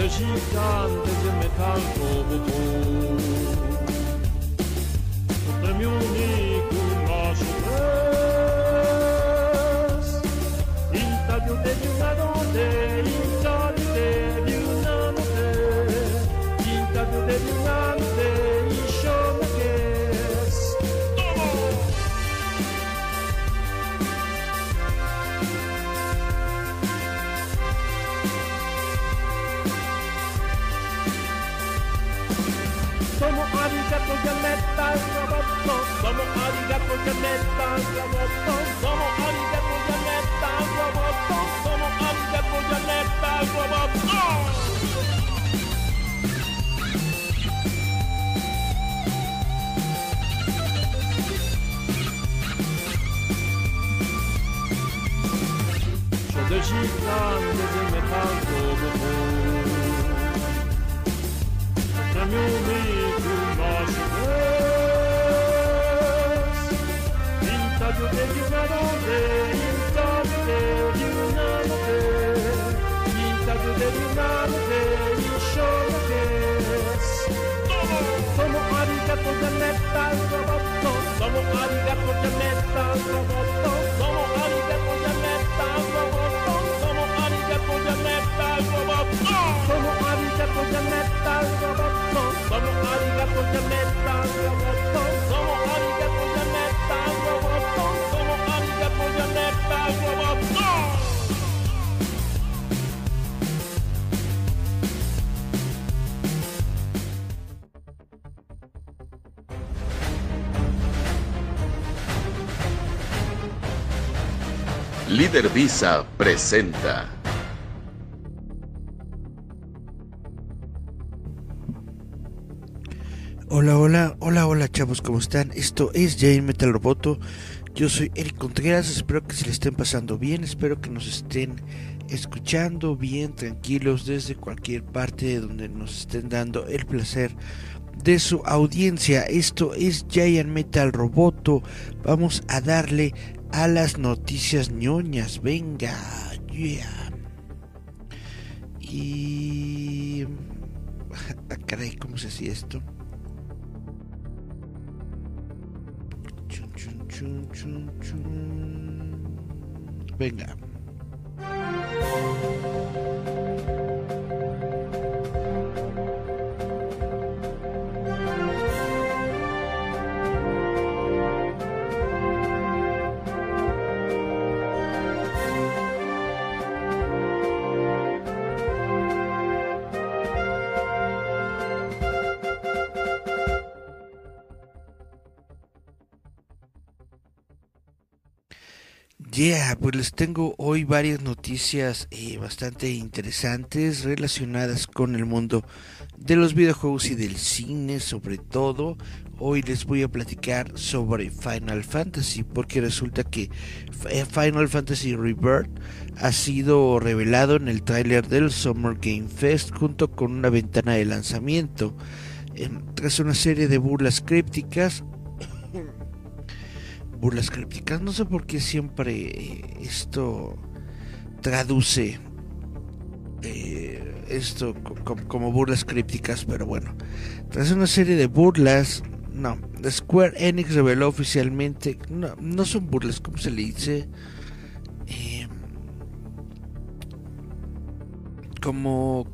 le gigante de metal roboto. Premio único nosso Deus. Intábil de una noche, intábil de una noche, intábil de una noche, y yo me quedes. Tomo arigato de metal roboto, tomo arigato de metal roboto, tomo arigato de metal roboto, tomo arigato de metal roboto. Yo de gigante de metal roboto. Premio único nosso Deus. Intábil de una noche, intábil de una noche, intábil de una noche, y yo me quedes. Tomo arigato de metal roboto, tomo arigato de metal roboto, tomo arigato de metal roboto, tomo arigato de metal roboto, tomo arigato de metal roboto, tomo arigato de metal roboto, tomo arigato de metal roboto, tomo arigato de metal roboto. Líder Visa presenta. Hola chavos, ¿cómo están? Esto es Jane Metal Roboto. Yo soy Eric Contreras, espero que se le estén pasando bien, espero que nos estén escuchando bien, tranquilos, desde cualquier parte donde nos estén dando el placer de su audiencia. Esto es Giant Metal Roboto. Vamos a darle a las noticias ñoñas. Venga, yeah. Y... caray, ¿cómo se hacía esto? Chun, chun, chun. Venga. Pues les tengo hoy varias noticias bastante interesantes relacionadas con el mundo de los videojuegos y del cine, sobre todo. Hoy les voy a platicar sobre Final Fantasy, porque resulta que Final Fantasy Rebirth ha sido revelado en el tráiler del Summer Game Fest junto con una ventana de lanzamiento. Tras una serie de burlas crípticas, no sé por qué siempre esto traduce esto como burlas crípticas, pero bueno, tras una serie de burlas, Square Enix reveló oficialmente, no son burlas, ¿cómo se le dice? Como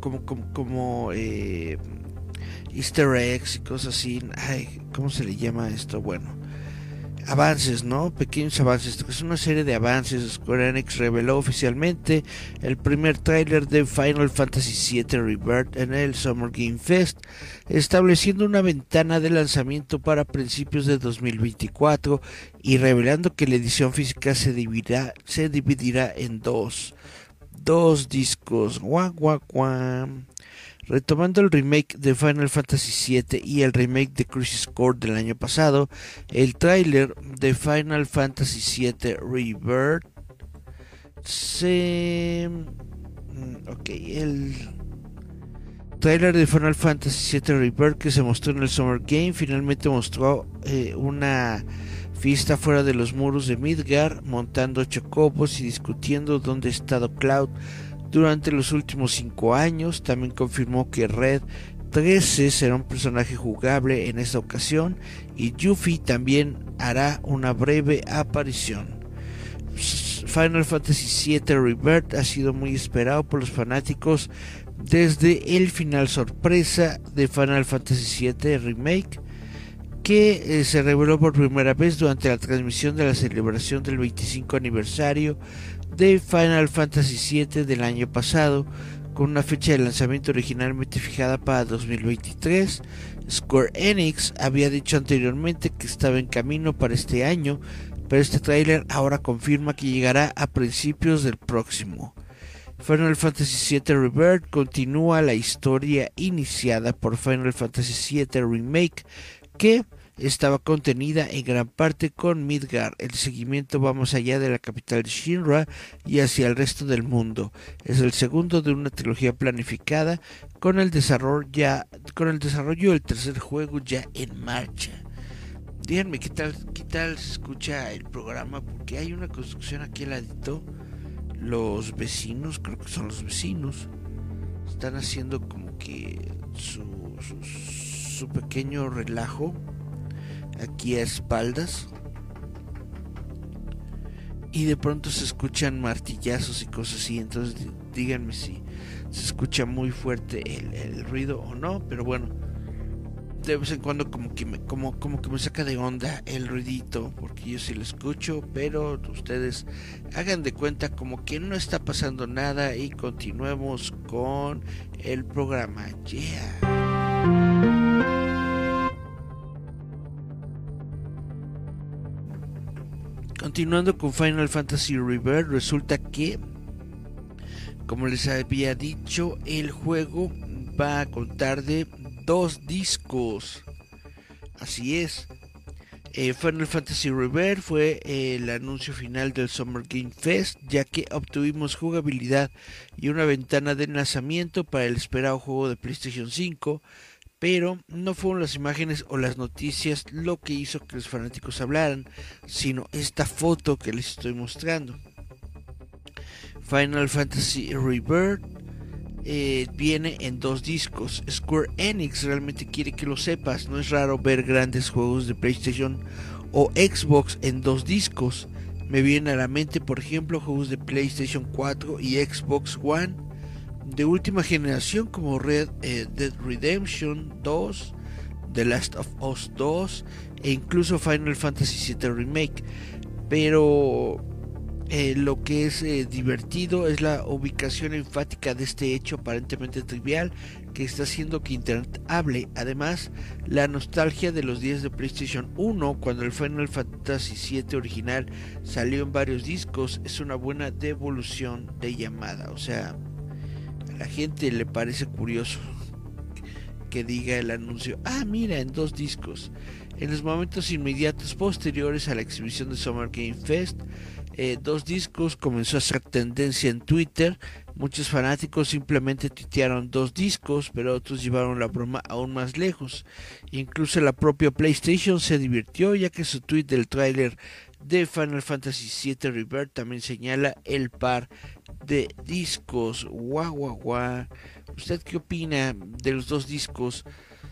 Easter eggs y cosas así. ¿Cómo se le llama esto? Bueno, avances, pequeños avances. Es una serie de avances. Square Enix reveló oficialmente el primer tráiler de Final Fantasy VII Rebirth en el Summer Game Fest, estableciendo una ventana de lanzamiento para principios de 2024 y revelando que la edición física se dividirá en dos discos. Retomando el remake de Final Fantasy VII y el remake de Crisis Core del año pasado, el tráiler de Final Fantasy VII Rebirth el tráiler de Final Fantasy VII Rebirth que se mostró en el Summer Game finalmente mostró una fiesta fuera de los muros de Midgar, montando chocobos y discutiendo dónde está Cloud durante los últimos 5 años. También confirmó que Red 13 será un personaje jugable en esta ocasión y Yuffie también hará una breve aparición. Final Fantasy VII Rebirth ha sido muy esperado por los fanáticos desde el final sorpresa de Final Fantasy VII Remake, que se reveló por primera vez durante la transmisión de la celebración del 25 aniversario de Final Fantasy VII del año pasado, con una fecha de lanzamiento originalmente fijada para 2023. Square Enix había dicho anteriormente que estaba en camino para este año, pero este tráiler ahora confirma que llegará a principios del próximo. Final Fantasy VII Rebirth continúa la historia iniciada por Final Fantasy VII Remake, que estaba contenida en gran parte con Midgar. El seguimiento va más allá de la capital de Shinra y hacia el resto del mundo. Es el segundo de una trilogía planificada con el desarrollo del tercer juego ya en marcha. Díganme qué tal se escucha el programa, porque hay una construcción aquí al ladito. Los vecinos, creo que son los vecinos, están haciendo como que su pequeño relajo aquí a espaldas, y de pronto se escuchan martillazos y cosas así. Entonces díganme si se escucha muy fuerte el ruido o no, pero bueno, de vez en cuando como que me saca de onda el ruidito, porque yo sí lo escucho, pero ustedes hagan de cuenta como que no está pasando nada y continuemos con el programa. Continuando con Final Fantasy Rebirth, resulta que, como les había dicho, el juego va a contar de 2 discos. Así es. Final Fantasy Rebirth fue el anuncio final del Summer Game Fest, ya que obtuvimos jugabilidad y una ventana de lanzamiento para el esperado juego de PlayStation 5, pero no fueron las imágenes o las noticias lo que hizo que los fanáticos hablaran, sino esta foto que les estoy mostrando. Final Fantasy Rebirth viene en 2 discos. Square Enix realmente quiere que lo sepas. No es raro ver grandes juegos de PlayStation o Xbox en 2 discos. Me vienen a la mente, por ejemplo, juegos de PlayStation 4 y Xbox One de última generación como Red Dead Redemption 2, The Last of Us 2 e incluso Final Fantasy VII Remake. Pero lo que es divertido es la ubicación enfática de este hecho aparentemente trivial que está haciendo que Internet hable. Además, la nostalgia de los días de PlayStation 1, cuando el Final Fantasy VII original salió en varios discos, es una buena devolución de llamada. O sea, a la gente le parece curioso que diga el anuncio: ah, mira, en 2 discos. En los momentos inmediatos posteriores a la exhibición de Summer Game Fest, 2 discos comenzó a ser tendencia en Twitter. Muchos fanáticos simplemente tuitearon 2 discos, pero otros llevaron la broma aún más lejos. Incluso la propia PlayStation se divirtió, ya que su tweet del tráiler de Final Fantasy VII Rebirth también señala el par de discos. Guau. ¿Usted qué opina de los 2 discos?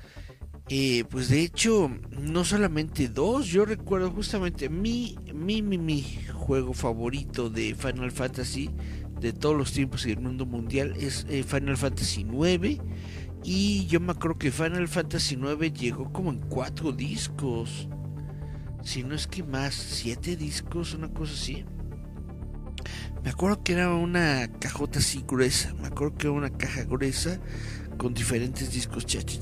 Pues de hecho, no solamente 2. Yo recuerdo justamente mi juego favorito de Final Fantasy de todos los tiempos y del mundo mundial es Final Fantasy 9. Y yo me acuerdo que Final Fantasy 9 llegó como en 4 discos, si no es que más, 7 discos, una cosa así. Me acuerdo que era una cajota así gruesa. Me acuerdo que era una caja gruesa con diferentes discos.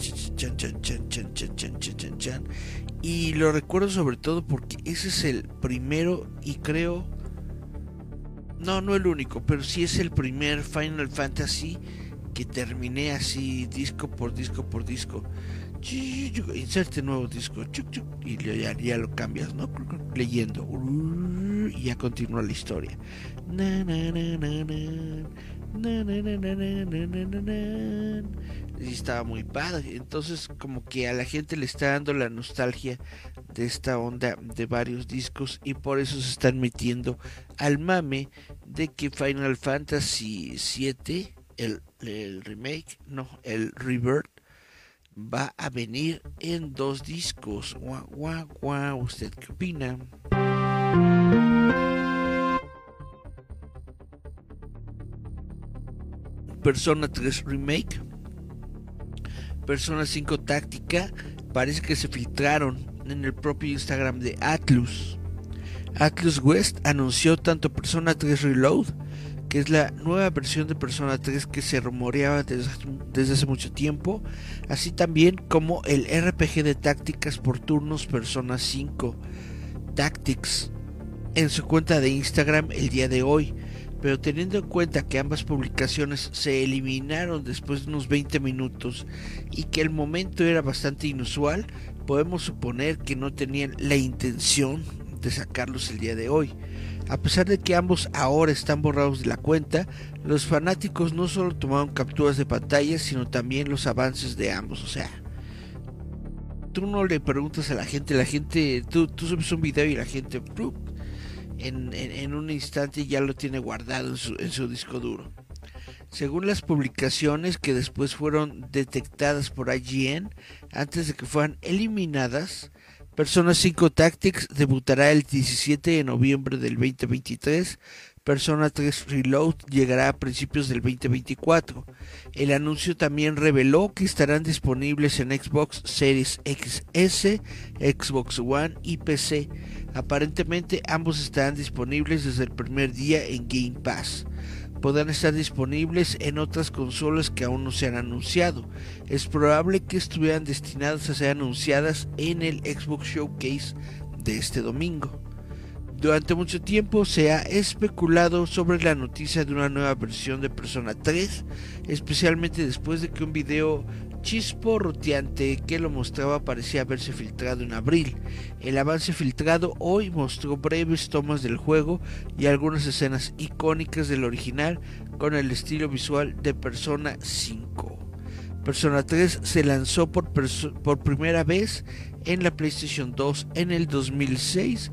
Y lo recuerdo sobre todo porque ese es el primero y creo... No el único, pero sí es el primer Final Fantasy que terminé así disco por disco por disco. Inserte nuevo disco y ya lo cambias, ¿no? Leyendo y ya continúa la historia. y estaba muy padre. Entonces como que a la gente le está dando la nostalgia de esta onda de varios discos, y por eso se están metiendo al mame de que Final Fantasy VII, el remake, no, el Rebirth, va a venir en 2 discos. Guau, guau, guau. ¿Usted qué opina? Persona 3 Remake, Persona 5 Táctica, parece que se filtraron en el propio Instagram de Atlus. Atlus West anunció tanto Persona 3 Reload, que es la nueva versión de Persona 3 que se rumoreaba desde hace mucho tiempo, así también como el RPG de tácticas por turnos Persona 5 Tactics, en su cuenta de Instagram el día de hoy. Pero teniendo en cuenta que ambas publicaciones se eliminaron después de unos 20 minutos y que el momento era bastante inusual, podemos suponer que no tenían la intención de sacarlos el día de hoy. A pesar de que ambos ahora están borrados de la cuenta, los fanáticos no solo tomaron capturas de pantalla, sino también los avances de ambos. O sea, tú no le preguntas a la gente, tú subes un video y la gente en un instante ya lo tiene guardado en su disco duro. Según las publicaciones que después fueron detectadas por IGN antes de que fueran eliminadas, Persona 5 Tactics debutará el 17 de noviembre del 2023. Persona 3 Reload llegará a principios del 2024. El anuncio también reveló que estarán disponibles en Xbox Series XS, Xbox One y PC. Aparentemente ambos estarán disponibles desde el primer día en Game Pass. Podrán estar disponibles en otras consolas que aún no se han anunciado. Es probable que estuvieran destinadas a ser anunciadas en el Xbox Showcase de este domingo. Durante mucho tiempo se ha especulado sobre la noticia de una nueva versión de Persona 3, especialmente después de que un video chisporroteante que lo mostraba parecía haberse filtrado en abril. El avance filtrado hoy mostró breves tomas del juego y algunas escenas icónicas del original con el estilo visual de Persona 5. Persona 3 se lanzó por primera vez en la PlayStation 2 en el 2006,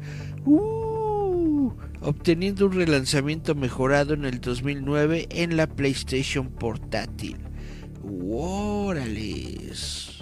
obteniendo un relanzamiento mejorado en el 2009 en la PlayStation portátil. ¡Órales!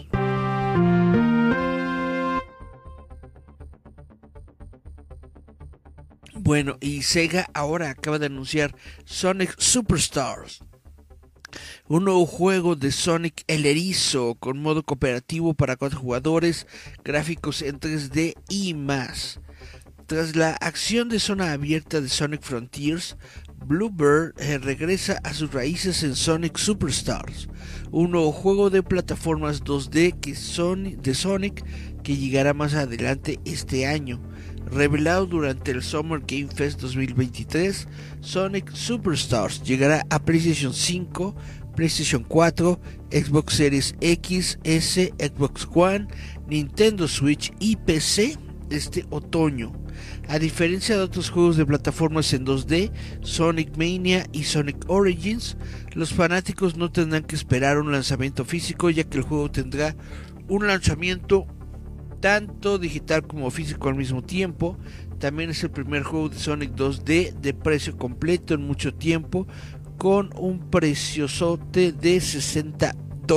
Bueno, y Sega ahora acaba de anunciar Sonic Superstars, un nuevo juego de Sonic el Erizo con modo cooperativo para 4 jugadores, gráficos en 3D y más. Tras la acción de zona abierta de Sonic Frontiers, Bluebird regresa a sus raíces en Sonic Superstars, un nuevo juego de plataformas 2D de Sonic que llegará más adelante este año. Revelado durante el Summer Game Fest 2023, Sonic Superstars llegará a PlayStation 5, PlayStation 4, Xbox Series X, S, Xbox One, Nintendo Switch y PC este otoño. A diferencia de otros juegos de plataformas en 2D, Sonic Mania y Sonic Origins, los fanáticos no tendrán que esperar un lanzamiento físico, ya que el juego tendrá un lanzamiento tanto digital como físico al mismo tiempo. También es el primer juego de Sonic 2D de precio completo en mucho tiempo, con un preciosote de $60.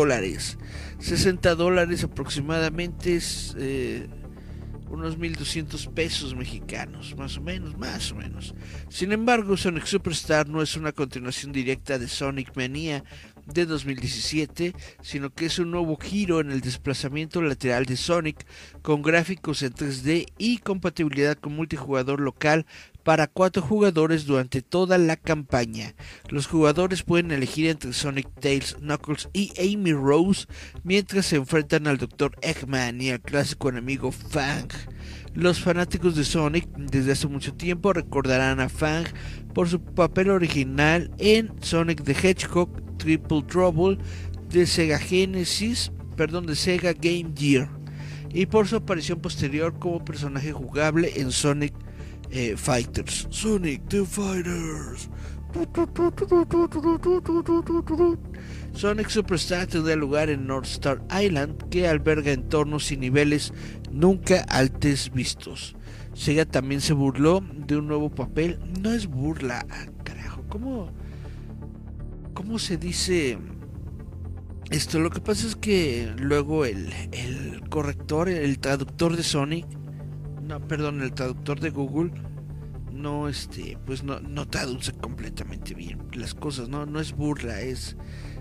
$60 aproximadamente es unos 1,200 pesos mexicanos, más o menos. Sin embargo, Sonic Superstar no es una continuación directa de Sonic Mania de 2017, sino que es un nuevo giro en el desplazamiento lateral de Sonic, con gráficos en 3D y compatibilidad con multijugador local para 4 jugadores durante toda la campaña. Los jugadores pueden elegir entre Sonic, Tails, Knuckles y Amy Rose mientras se enfrentan al Dr. Eggman y al clásico enemigo Fang. Los fanáticos de Sonic desde hace mucho tiempo recordarán a Fang por su papel original en Sonic the Hedgehog Triple Trouble de Sega Game Gear, y por su aparición posterior como personaje jugable en Sonic Fighters. Sonic the Fighters. Sonic Superstar tendrá lugar en North Star Island, que alberga entornos y niveles nunca antes vistos. Sega también se burló de un nuevo papel. No es burla, carajo. ¿Cómo se dice esto? Lo que pasa es que luego el corrector, el traductor de Sonic, el traductor de Google no traduce completamente bien las cosas. No es burla, es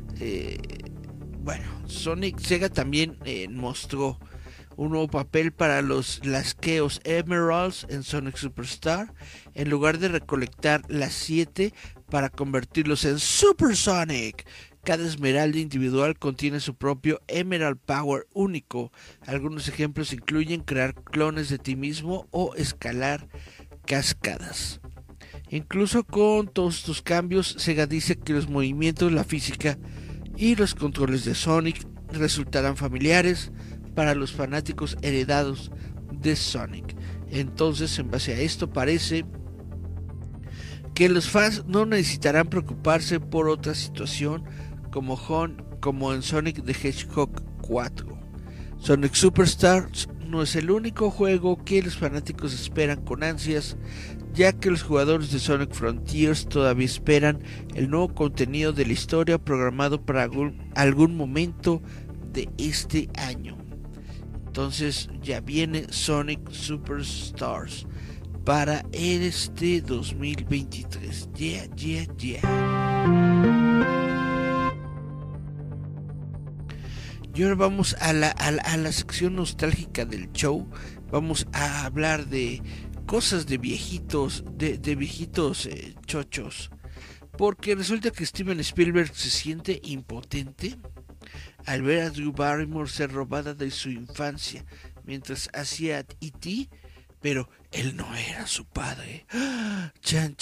Sega también mostró un nuevo papel para las Chaos Emeralds en Sonic Superstar. En lugar de recolectar las 7 para convertirlos en Super Sonic, cada esmeralda individual contiene su propio Emerald Power único. Algunos ejemplos incluyen crear clones de ti mismo o escalar cascadas. Incluso con todos estos cambios, Sega dice que los movimientos, la física y los controles de Sonic resultarán familiares para los fanáticos heredados de Sonic. Entonces, en base a esto, parece que los fans no necesitarán preocuparse por otra situación como en Sonic the Hedgehog 4. Sonic Superstars no es el único juego que los fanáticos esperan con ansias, ya que los jugadores de Sonic Frontiers todavía esperan el nuevo contenido de la historia programado para algún momento de este año. Entonces ya viene Sonic Superstars para este 2023. Yeah. Y ahora vamos a la sección nostálgica del show. Vamos a hablar de cosas de viejitos, de viejitos chochos. Porque resulta que Steven Spielberg se siente impotente al ver a Drew Barrymore ser robada de su infancia mientras hacía E.T., pero él no era su padre. Chan.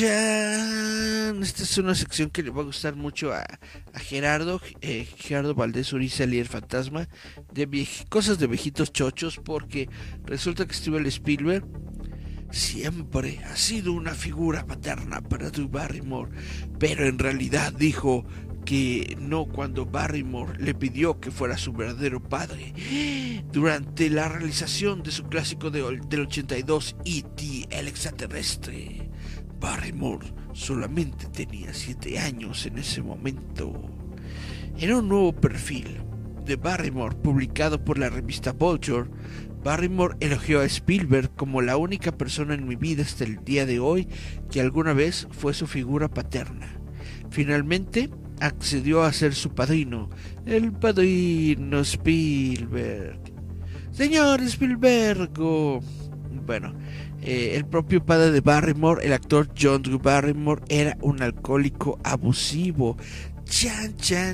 Esta es una sección que le va a gustar mucho a Gerardo Valdés Uriza, el fantasma, de cosas de viejitos chochos, porque resulta que Steven Spielberg siempre ha sido una figura paterna para Drew Barrymore, pero en realidad dijo que no cuando Barrymore le pidió que fuera su verdadero padre. Durante la realización de su clásico del 82, E.T. el extraterrestre, Barrymore solamente tenía 7 años en ese momento. En un nuevo perfil de Barrymore publicado por la revista Vulture, Barrymore elogió a Spielberg como la única persona en mi vida hasta el día de hoy que alguna vez fue su figura paterna. Finalmente accedió a ser su padrino, el padrino Spielberg. Señor Spielberg. Bueno, el propio padre de Barrymore, el actor John Drew Barrymore, era un alcohólico abusivo. Chan.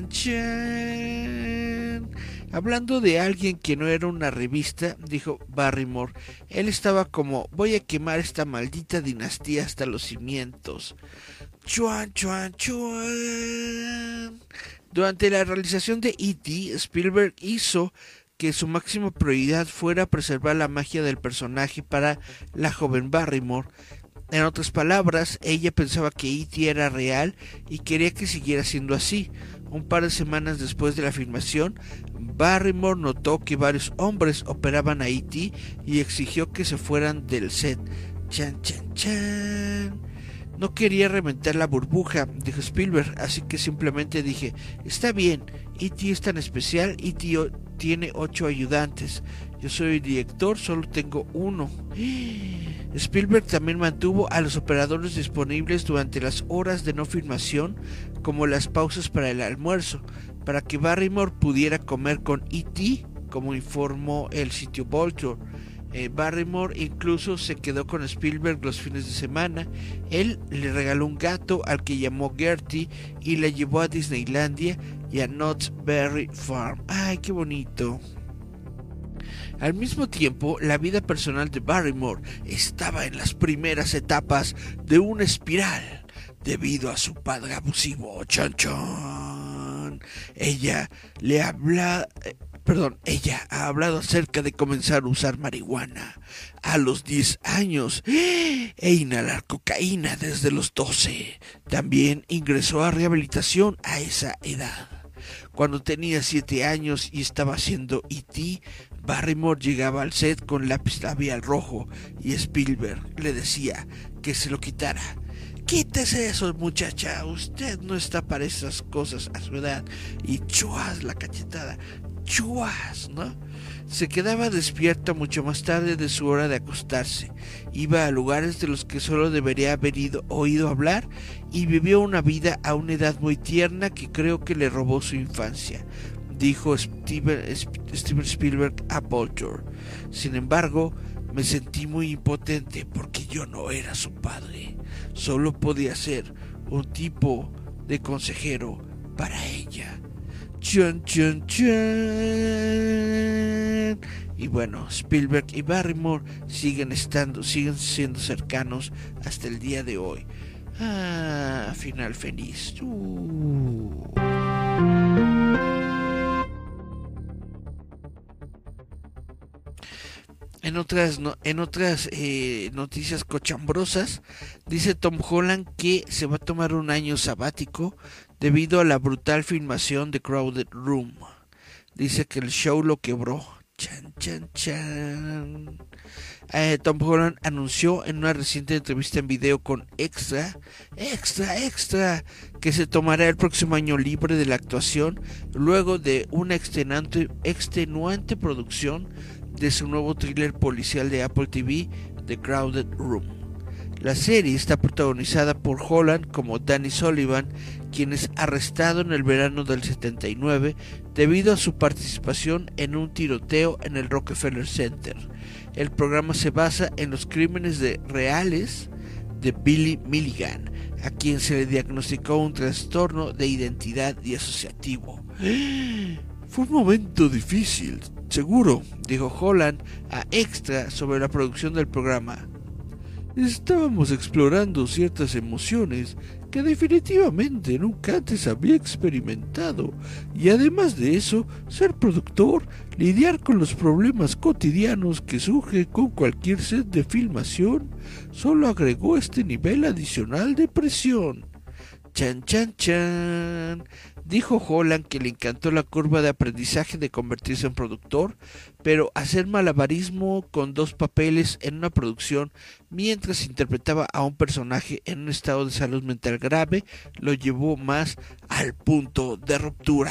Hablando de alguien que no era una revista, dijo Barrymore, él estaba como: voy a quemar esta maldita dinastía hasta los cimientos. Chuan. Durante la realización de E.T., Spielberg hizo que su máxima prioridad fuera preservar la magia del personaje para la joven Barrymore. En otras palabras, ella pensaba que E.T. era real y quería que siguiera siendo así. Un par de semanas después de la filmación, Barrymore notó que varios hombres operaban a E.T. y exigió que se fueran del set. Chan. No quería reventar la burbuja, dijo Spielberg, así que simplemente dije: está bien, E.T. es tan especial, E.T. tiene 8 ayudantes, yo soy el director, solo tengo 1. Spielberg también mantuvo a los operadores disponibles durante las horas de no filmación, como las pausas para el almuerzo, para que Barrymore pudiera comer con E.T., como informó el sitio Vulture. Barrymore incluso se quedó con Spielberg los fines de semana. Él le regaló un gato al que llamó Gertie y la llevó a Disneylandia y a Knott's Berry Farm. ¡Ay, qué bonito! Al mismo tiempo, la vida personal de Barrymore estaba en las primeras etapas de una espiral debido a su padre abusivo. Chan. Ella ha hablado acerca de comenzar a usar marihuana a los 10 años. e inhalar cocaína desde los 12. También ingresó a rehabilitación a esa edad. Cuando tenía 7 años y estaba haciendo E.T., Barrymore llegaba al set con lápiz labial rojo y Spielberg le decía que se lo quitara. Quítese eso, muchacha, usted no está para esas cosas a su edad. Y chuas la cachetada, chuas, ¿no? Se quedaba despierta mucho más tarde de su hora de acostarse. Iba a lugares de los que solo debería haber oído hablar y vivió una vida a una edad muy tierna que creo que le robó su infancia, dijo Steven Spielberg a Vulture. Sin embargo, me sentí muy impotente porque yo no era su padre. Solo podía ser un tipo de consejero para ella. Chun, chun, chun. Y bueno, Spielberg y Barrymore siguen siendo cercanos hasta el día de hoy. Final feliz. En otras noticias cochambrosas, dice Tom Holland que se va a tomar un año sabático debido a la brutal filmación de Crowded Room. Dice que el show lo quebró. Chan, chan, chan. Tom Holland anunció en una reciente entrevista en video con Extra, que se tomará el próximo año libre de la actuación luego de una extenuante producción de su nuevo thriller policial de Apple TV, The Crowded Room. La serie está protagonizada por Holland como Danny Sullivan, quien es arrestado en el verano del 79 debido a su participación en un tiroteo en el Rockefeller Center. El programa se basa en los crímenes reales de Billy Milligan, a quien se le diagnosticó un trastorno de identidad y asociativo. Fue un momento difícil, seguro, dijo Holland a Extra sobre la producción del programa. Estábamos explorando ciertas emociones que definitivamente nunca antes había experimentado, y además de eso, ser productor, lidiar con los problemas cotidianos que surgen con cualquier set de filmación, solo agregó este nivel adicional de presión. Chan, chan, chan. Dijo Holland que le encantó la curva de aprendizaje de convertirse en productor, pero hacer malabarismo con 2 papeles en una producción mientras interpretaba a un personaje en un estado de salud mental grave lo llevó más al punto de ruptura.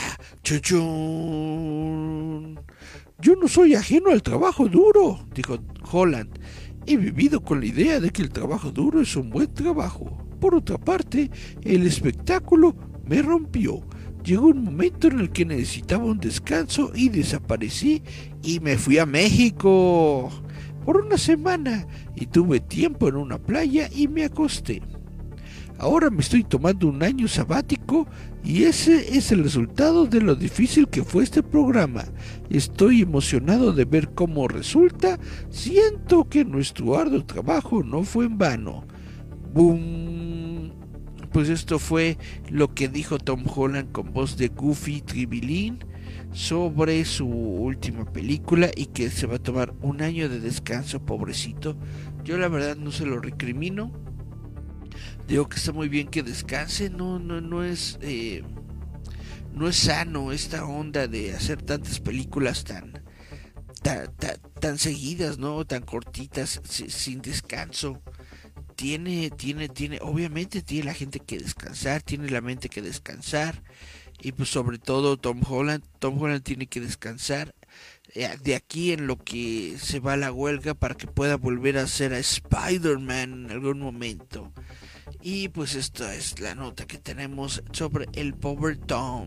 ¡Chuchún! Yo no soy ajeno al trabajo duro, dijo Holland. He vivido con la idea de que el trabajo duro es un buen trabajo. Por otra parte, el espectáculo me rompió. Llegó un momento en el que necesitaba un descanso y desaparecí y me fui a México por una semana y tuve tiempo en una playa y me acosté. Ahora me estoy tomando un año sabático y ese es el resultado de lo difícil que fue este programa. Estoy emocionado de ver cómo resulta. Siento que nuestro arduo trabajo no fue en vano. ¡Boom! Pues esto fue lo que dijo Tom Holland con voz de Goofy Tribilín sobre su última película y que se va a tomar un año de descanso, pobrecito. Yo la verdad no se lo recrimino. Digo que está muy bien que descanse, no es sano esta onda de hacer tantas películas tan seguidas, ¿no? Tan cortitas, sin descanso. Obviamente tiene la gente que descansar, tiene la mente que descansar, y pues sobre todo Tom Holland tiene que descansar de aquí en lo que se va a la huelga para que pueda volver a ser a Spider-Man en algún momento. Y pues esta es la nota que tenemos sobre el pobre Tom.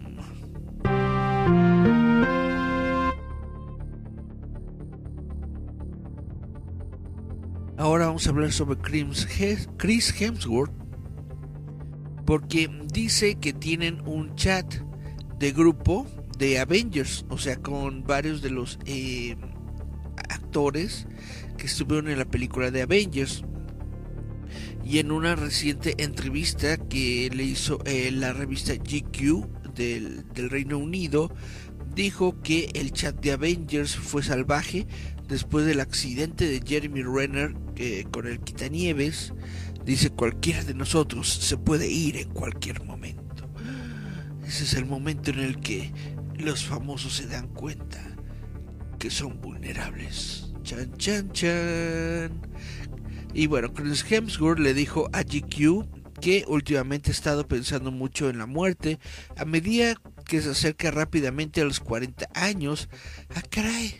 Ahora vamos a hablar sobre Chris Hemsworth, porque dice que tienen un chat de grupo de Avengers, o sea, con varios de los actores que estuvieron en la película de Avengers. Y en una reciente entrevista que le hizo la revista GQ del Reino Unido, dijo que el chat de Avengers fue salvaje después del accidente de Jeremy Renner con el quitanieves. Dice: cualquiera de nosotros se puede ir en cualquier momento. Ese es el momento en el que los famosos se dan cuenta que son vulnerables. Chan, chan, chan. Y bueno, Chris Hemsworth le dijo a GQ que últimamente ha estado pensando mucho en la muerte a medida que se acerca rápidamente a los 40 años. ¡Ah, caray!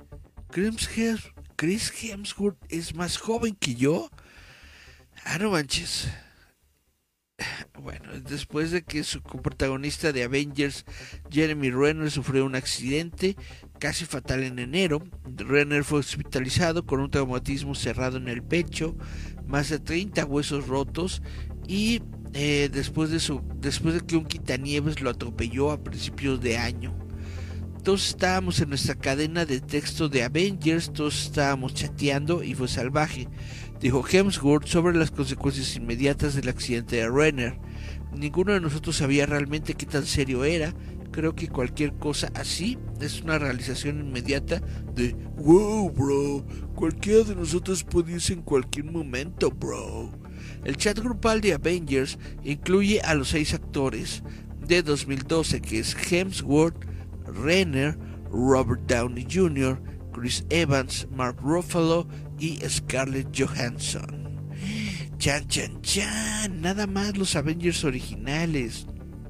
Chris Hemsworth es más joven que yo. ¡Ah, no manches! Bueno, después de que su coprotagonista de Avengers, Jeremy Renner, sufrió un accidente casi fatal en enero, Renner fue hospitalizado con un traumatismo cerrado en el pecho, más de 30 huesos rotos y después de que un quitanieves lo atropelló a principios de año. Todos estábamos en nuestra cadena de texto de Avengers, todos estábamos chateando y fue salvaje, dijo Hemsworth sobre las consecuencias inmediatas del accidente de Renner. Ninguno de nosotros sabía realmente qué tan serio era. Creo que cualquier cosa así es una realización inmediata de wow, bro, cualquiera de nosotros puede irse en cualquier momento, bro. El chat grupal de Avengers incluye a los 6 actores de 2012, que es Hemsworth, Renner, Robert Downey Jr., Chris Evans, Mark Ruffalo y Scarlett Johansson. Chan, chan, chan, nada más los Avengers originales.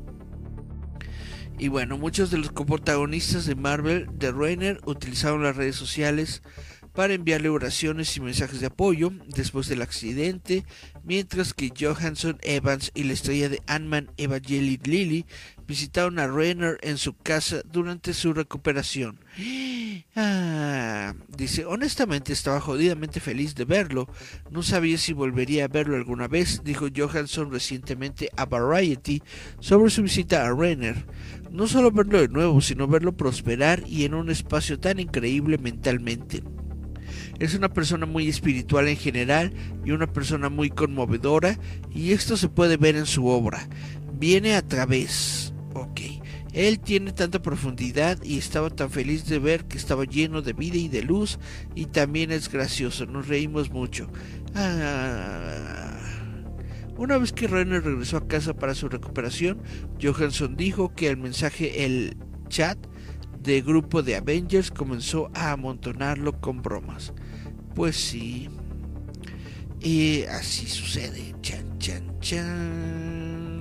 Y bueno, muchos de los coprotagonistas de Marvel de Renner utilizaron las redes sociales para enviarle oraciones y mensajes de apoyo después del accidente, mientras que Johansson, Evans y la estrella de Ant-Man, Evangeline Lilly, visitaron a Renner en su casa durante su recuperación. Dice: honestamente estaba jodidamente feliz de verlo, no sabía si volvería a verlo alguna vez, dijo Johansson recientemente a Variety sobre su visita a Renner. No solo verlo de nuevo, sino verlo prosperar y en un espacio tan increíble mentalmente. Es una persona muy espiritual en general y una persona muy conmovedora, y esto se puede ver en su obra. Viene a través. Ok. Él tiene tanta profundidad y estaba tan feliz de ver que estaba lleno de vida y de luz, y también es gracioso, nos reímos mucho. Una vez que Renner regresó a casa para su recuperación, Johansson dijo que el chat de grupo de Avengers comenzó a amontonarlo con bromas. Pues sí, y así sucede. Chan, chan, chan.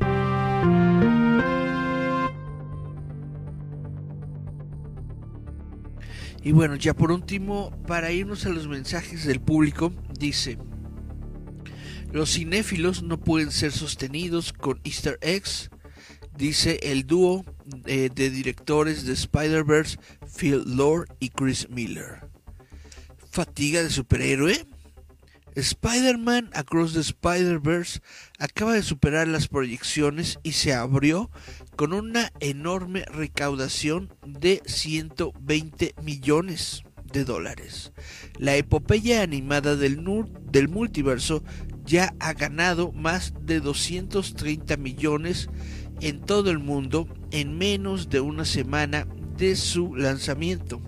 Y bueno, ya por último, para irnos a los mensajes del público, dice: los cinéfilos no pueden ser sostenidos con Easter eggs, dice el dúo de directores de Spider-Verse, Phil Lord y Chris Miller. ¿Fatiga de superhéroe? Spider-Man Across the Spider-Verse acaba de superar las proyecciones y se abrió con una enorme recaudación de $120 millones. La epopeya animada del multiverso ya ha ganado más de 230 millones en todo el mundo en menos de una semana de su lanzamiento.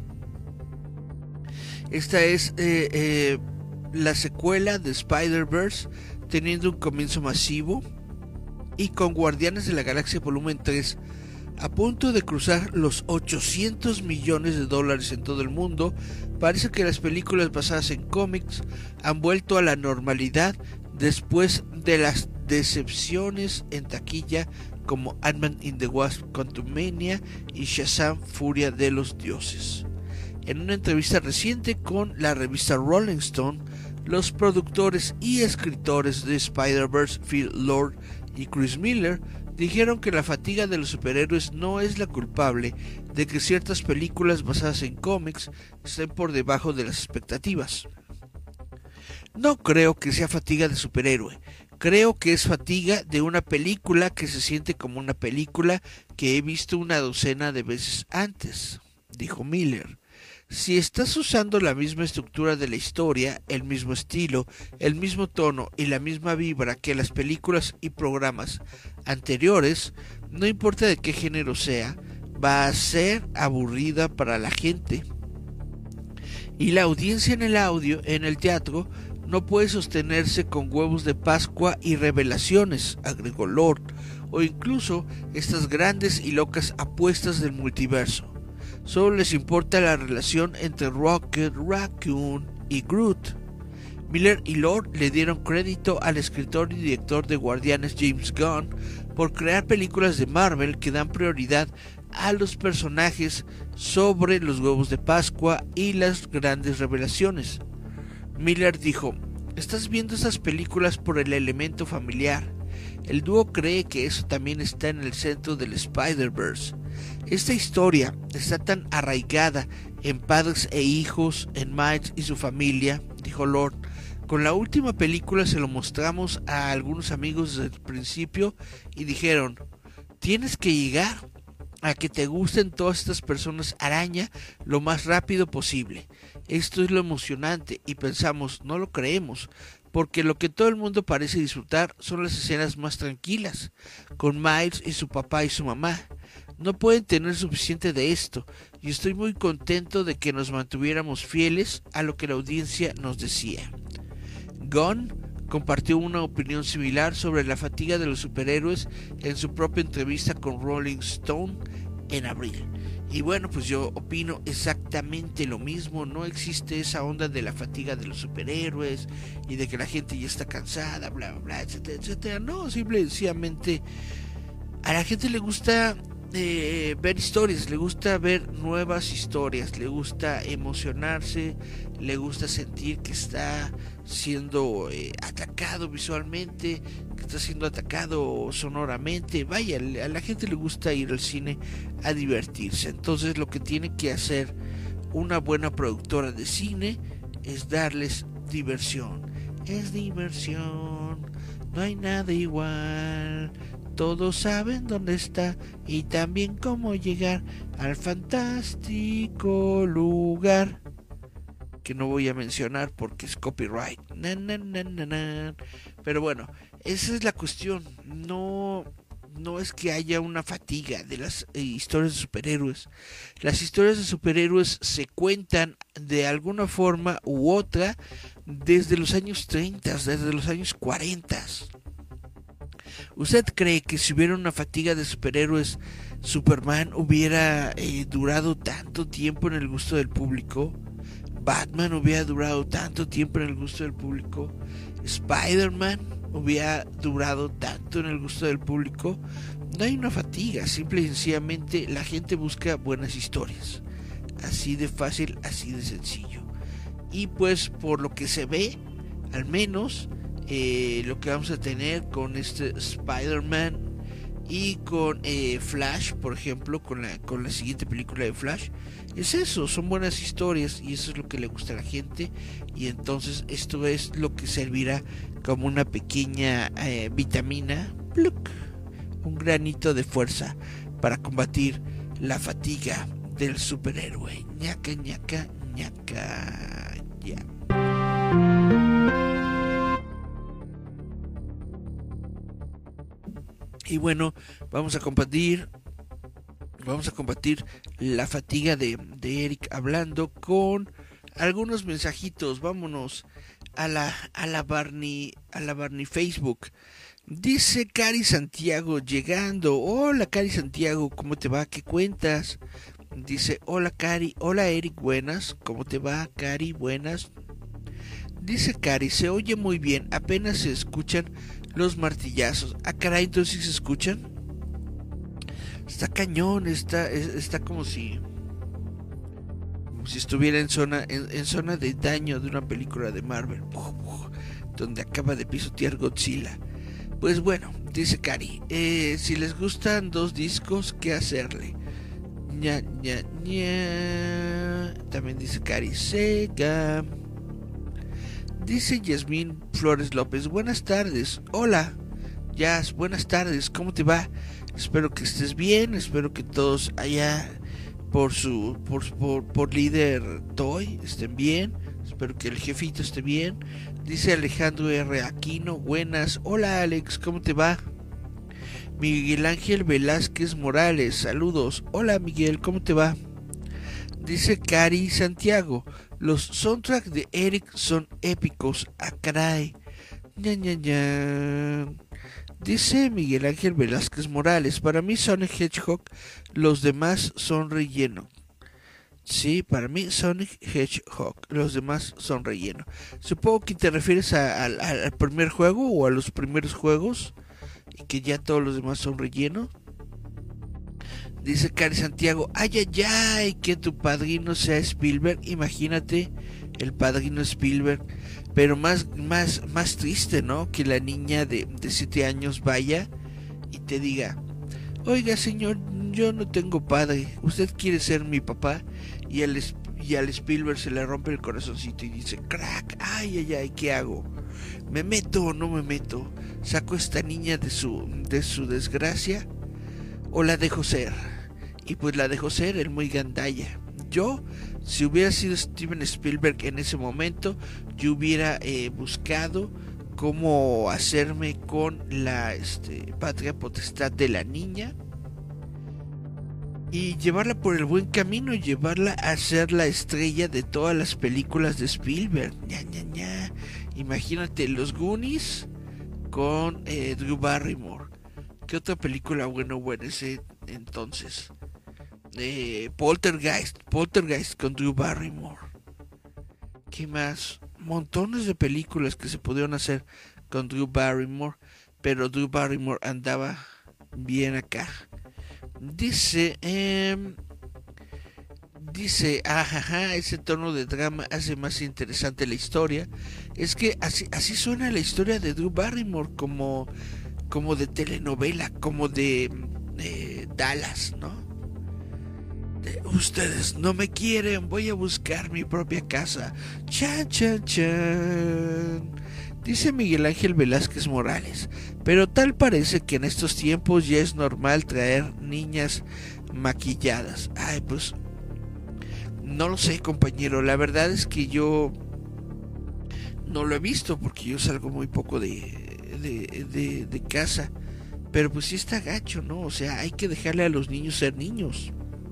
Esta es la secuela de Spider-Verse, teniendo un comienzo masivo, y con Guardianes de la Galaxia Volumen 3 a punto de cruzar los $800 millones en todo el mundo. Parece que las películas basadas en cómics han vuelto a la normalidad después de las decepciones en taquilla como Ant-Man and the Wasp: Quantumania y Shazam: Furia de los Dioses. En una entrevista reciente con la revista Rolling Stone, los productores y escritores de Spider-Verse, Phil Lord y Chris Miller, dijeron que la fatiga de los superhéroes no es la culpable de que ciertas películas basadas en cómics estén por debajo de las expectativas. No creo que sea fatiga de superhéroe, creo que es fatiga de una película que se siente como una película que he visto una docena de veces antes, dijo Miller. Si estás usando la misma estructura de la historia, el mismo estilo, el mismo tono y la misma vibra que las películas y programas anteriores, no importa de qué género sea, va a ser aburrida para la gente. Y la audiencia en el teatro, no puede sostenerse con huevos de Pascua y revelaciones, agregó Lord, o incluso estas grandes y locas apuestas del multiverso. Solo les importa la relación entre Rocket, Raccoon y Groot. Miller y Lord le dieron crédito al escritor y director de Guardianes James Gunn por crear películas de Marvel que dan prioridad a los personajes sobre los huevos de Pascua y las grandes revelaciones. Miller dijo: estás viendo esas películas por el elemento familiar. El dúo cree que eso también está en el centro del Spider-Verse. Esta historia está tan arraigada en padres e hijos, en Miles y su familia, dijo Lord. Con la última película se lo mostramos a algunos amigos desde el principio y dijeron: tienes que llegar a que te gusten todas estas personas araña lo más rápido posible. Esto es lo emocionante, y pensamos, no lo creemos, porque lo que todo el mundo parece disfrutar son las escenas más tranquilas, con Miles y su papá y su mamá. No pueden tener suficiente de esto, y estoy muy contento de que nos mantuviéramos fieles a lo que la audiencia nos decía. Gunn compartió una opinión similar sobre la fatiga de los superhéroes en su propia entrevista con Rolling Stone en abril. Y bueno, pues yo opino exactamente lo mismo. No existe esa onda de la fatiga de los superhéroes y de que la gente ya está cansada, bla bla bla, etcétera, etcétera. No, simple y sencillamente a la gente le gusta ver historias, le gusta ver nuevas historias, le gusta emocionarse, le gusta sentir que está siendo atacado visualmente, que está siendo atacado sonoramente. Vaya, a la gente le gusta ir al cine a divertirse. Entonces lo que tiene que hacer una buena productora de cine es darles diversión. Es diversión, no hay nada igual. Todos saben dónde está y también cómo llegar al fantástico lugar, que no voy a mencionar porque es copyright. Pero bueno, esa es la cuestión. No es que haya una fatiga de las historias de superhéroes. Las historias de superhéroes se cuentan de alguna forma u otra desde los años 30, desde los años 40. ¿Usted cree que si hubiera una fatiga de superhéroes, Superman hubiera durado tanto tiempo en el gusto del público? ¿Batman hubiera durado tanto tiempo en el gusto del público? ¿Spider-Man hubiera durado tanto en el gusto del público? No hay una fatiga, simple y sencillamente la gente busca buenas historias. Así de fácil, así de sencillo. Y pues por lo que se ve, al menos lo que vamos a tener con este Spider-Man y con Flash, por ejemplo, con la siguiente película de Flash, es eso, son buenas historias y eso es lo que le gusta a la gente. Y entonces esto es lo que servirá como una pequeña vitamina, ¡pluc!, un granito de fuerza para combatir la fatiga del superhéroe. Ñaca, ñaca, ñaca, ya. Y bueno, vamos a combatir la fatiga de Eric hablando con algunos mensajitos. Vámonos a la Barney Facebook. Dice Cari Santiago llegando. Hola Cari Santiago, ¿cómo te va? ¿Qué cuentas? Dice: hola Cari, hola Eric, buenas. ¿Cómo te va, Cari? Buenas. Dice Cari: se oye muy bien, apenas se escuchan los martillazos. Ah, caray, entonces ¿sí se escuchan? Está cañón, está como si estuviera en zona de daño de una película de Marvel, donde acaba de pisotear Godzilla. Pues bueno, dice Cari, si les gustan dos discos, ¿qué hacerle? Ña, ña, ña. También dice Cari: Sega. Dice Yasmín Flores López: buenas tardes. Hola Yas, buenas tardes, ¿cómo te va? Espero que estés bien, espero que todos allá por líder Toy estén bien, espero que el jefito esté bien. Dice Alejandro R. Aquino: buenas. Hola Alex, ¿cómo te va? Miguel Ángel Velázquez Morales: saludos. Hola Miguel, ¿cómo te va? Dice Cari Santiago: Los soundtracks de Eric son épicos. ¡Ah, caray! Ña, ña, ña. Dice Miguel Ángel Velázquez Morales, para mí Sonic Hedgehog, los demás son relleno. Sí, para mí Sonic Hedgehog, los demás son relleno. Supongo que te refieres al primer juego o a los primeros juegos y que ya todos los demás son relleno. Dice Cari Santiago, ay, ay, ay, que tu padrino sea Spielberg. Imagínate el padrino Spielberg, pero más triste, ¿no? Que la niña de 7 años vaya y te diga, oiga señor, yo no tengo padre, usted quiere ser mi papá, y al Spielberg se le rompe el corazoncito y dice, crack, ay, ay, ay, ¿qué hago? ¿Me meto o no me meto? ¿Saco a esta niña de su desgracia o la dejo ser? Y pues la dejó ser, el muy gandalla. Yo, si hubiera sido Steven Spielberg en ese momento, yo hubiera buscado cómo hacerme con la patria potestad de la niña y llevarla por el buen camino, llevarla a ser la estrella de todas las películas de Spielberg. Ña, ña, ña. Imagínate los Goonies con Drew Barrymore. ¿Qué otra película buena ese entonces? Poltergeist con Drew Barrymore. ¿Qué más? Montones de películas que se pudieron hacer con Drew Barrymore, pero Drew Barrymore andaba bien acá. Dice, ajaja, ese tono de drama hace más interesante la historia. Es que así suena la historia de Drew Barrymore, como de telenovela, como de Dallas, ¿no? Ustedes no me quieren, voy a buscar mi propia casa. Chan, chan, chan. Dice Miguel Ángel Velázquez Morales, pero tal parece que en estos tiempos ya es normal traer niñas maquilladas. Ay, pues no lo sé, compañero. La verdad es que yo no lo he visto porque yo salgo muy poco de casa. Pero pues sí está gacho, ¿no? O sea, hay que dejarle a los niños ser niños.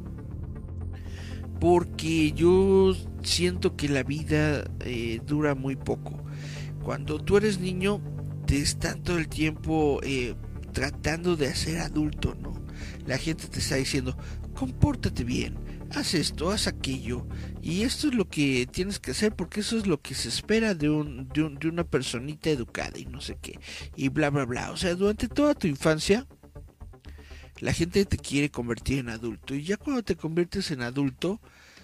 Porque yo siento que la vida dura muy poco. Cuando tú eres niño, te están todo el tiempo tratando de hacer adulto, ¿no? La gente te está diciendo, compórtate bien, haz esto, haz aquello, y esto es lo que tienes que hacer porque eso es lo que se espera de una personita educada y no sé qué, y bla bla bla. O sea, durante toda tu infancia la gente te quiere convertir en adulto, y ya cuando te conviertes en adulto,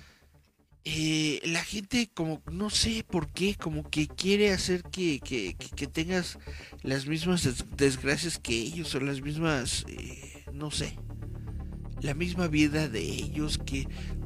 la gente, como no sé por qué, como que quiere hacer que tengas las mismas desgracias que ellos, o las mismas, no sé, la misma vida de ellos, que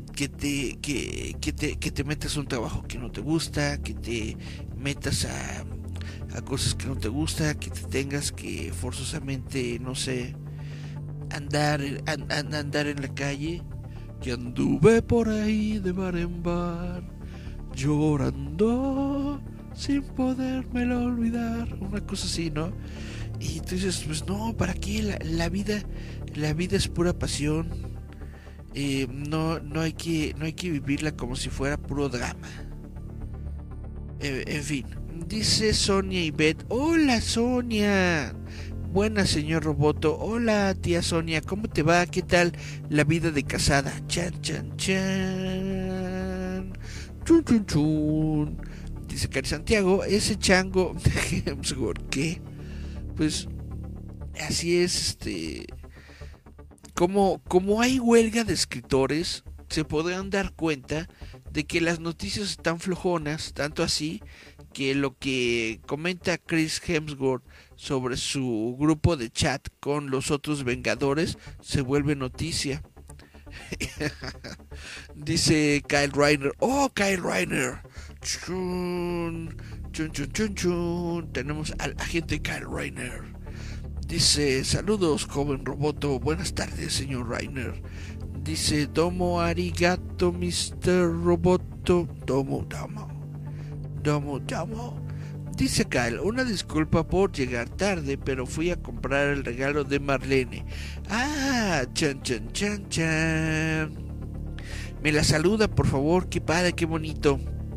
te metas a un trabajo que no te gusta, que te metas a cosas que no te gusta, que te tengas que forzosamente, no sé, andar en la calle. Que anduve por ahí de bar en bar, llorando sin podérmelo olvidar, una cosa así, ¿no? Y tú dices, pues no, ¿para qué? La vida es pura pasión. No hay que vivirla como si fuera puro drama. En fin, dice Sonia Ivette, hola Sonia. Buenas, señor Roboto. Hola, tía Sonia, ¿cómo te va? ¿Qué tal la vida de casada? Chan, chan, chan. Chun, chun, chun. Dice Cari Santiago, ese chango de Hemsworth, ¿qué? Pues así es, como hay huelga de escritores, se podrán dar cuenta de que las noticias están flojonas, tanto así que lo que comenta Chris Hemsworth sobre su grupo de chat con los otros Vengadores se vuelve noticia. Dice Kyle Reiner, oh Kyle Reiner, chun, chun, chun, chun, chun. Tenemos al agente Kyle Reiner. Dice, saludos joven Roboto, buenas tardes señor Reiner. Dice, domo arigato Mr. Roboto, domo. Dice Kyle, una disculpa por llegar tarde, pero fui a comprar el regalo de Marlene. Ah, chan, chan, chan, chan. Me la saluda, por favor, qué padre, qué bonito.